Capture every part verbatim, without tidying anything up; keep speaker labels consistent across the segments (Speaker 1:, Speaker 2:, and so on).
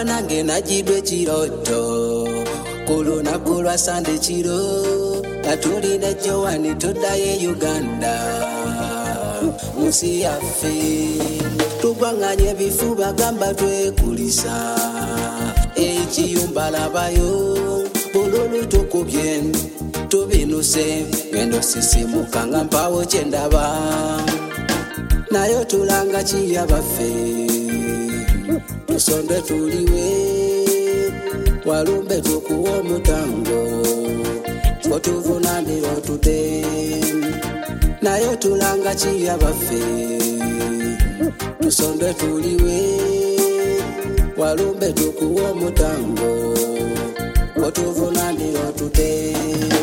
Speaker 1: Laba nange najidwe chiroto Kuluna kulwa sande chiro Katuli na Joani tudaye Uganda Musi yafe Tubanganye bifuba gamba twe kulisa Echiyumba labayo Bululu tukubyen Tubinuse Ngendo sisi mukanga mpawo chendaba Nayo tulanga chiya bafe Tusonde tuliwe Walumbe tukuwo mutango Otuvunaniro tute Nayo tulanga chiya bafe Tusonde tuliwe Walumbe tukuwo mutango Otuvunaniro tute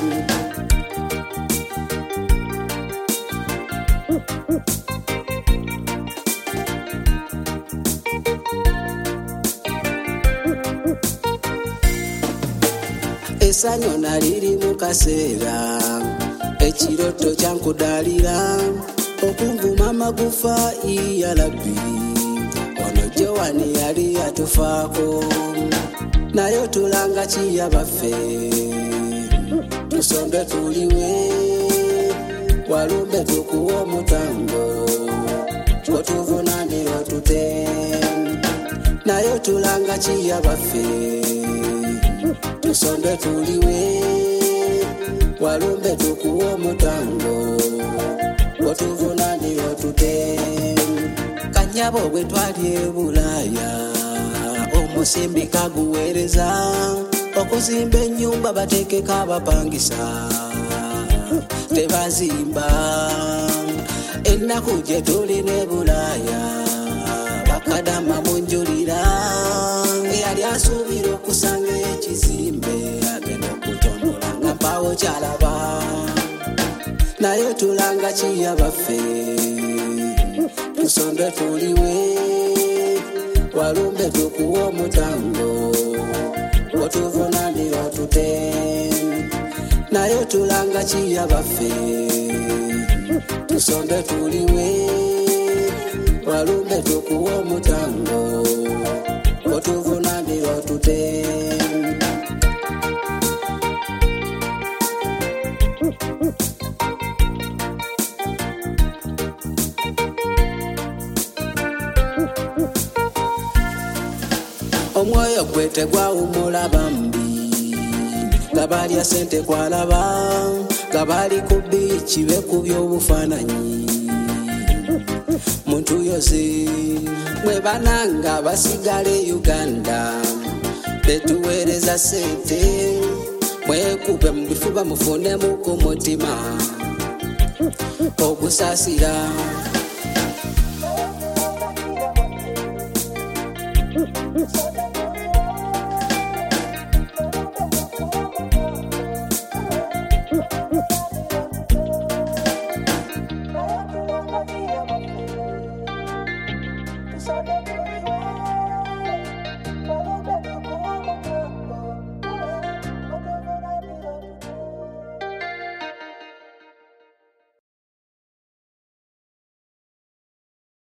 Speaker 1: Esanyo naliri mukasera Echiroto chankudalira Okumvuma amagufa iyalabi Ono Joani yali atufako Nayo tulanga chiya bafe Tusonde tuliwe Walumbe tukuwo mutango Otuvunaniro tute Nayo tulanga chiya bafe Tusonde tuliwe Walumbe tukuwo mutango Otuvunaniro tute Kanyabo bwe twali e Bulaya Omusimbi kaguwereza Okuzimba ennyumba batekeko abapangisa Tebazimba Ennaku gye tuli ne Bulaya Bakadama munjulira Eyali asuubira okusanga ekizimbe Agenda okutondola nga mpawo kyalaba Nayo tulanga chiya bafe Tusonde tuliwe Walumbe tukuwo mutango Otuvunaniro tute Nayo tulanga chiya bafe Tusonde tuliwe Walumbe tukuwo mutango Otuvunaniro tute Omwoyo gwete gwawumula bambi Gabalya sente kwalaba Gabali ku bichi bekubya obufaananyi Muntu yoze mwe bananga basigale Uganda Betuwereza sente Mwekube mu bifuba mufunemu ku mutima Ogusasira
Speaker 2: So